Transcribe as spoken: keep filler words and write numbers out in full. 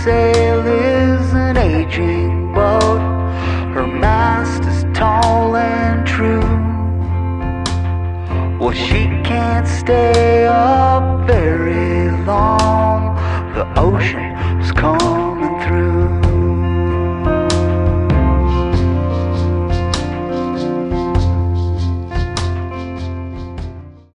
sail is an aging boat. Her mast is tall and true. Well, she can't stay up very long. The ocean is calm.